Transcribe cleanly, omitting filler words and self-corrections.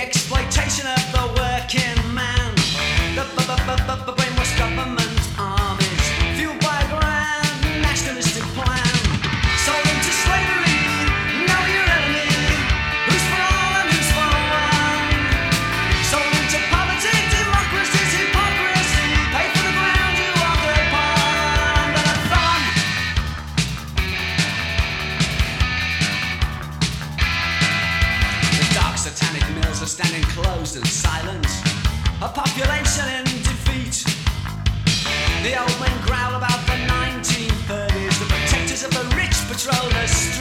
exploitation of the working man. The brainwashed government armies, fueled by a grand nationalistic plan. Sold into slavery, know your enemy. Who's for all and who's for one? Sold into poverty, democracy's hypocrisy. Pay for the ground you walk upon. But a thumb. The dark satanic mills are standing closed and silent. A population in defeat. The old men growl about the 1930s. The protectors of the rich patrol the streets.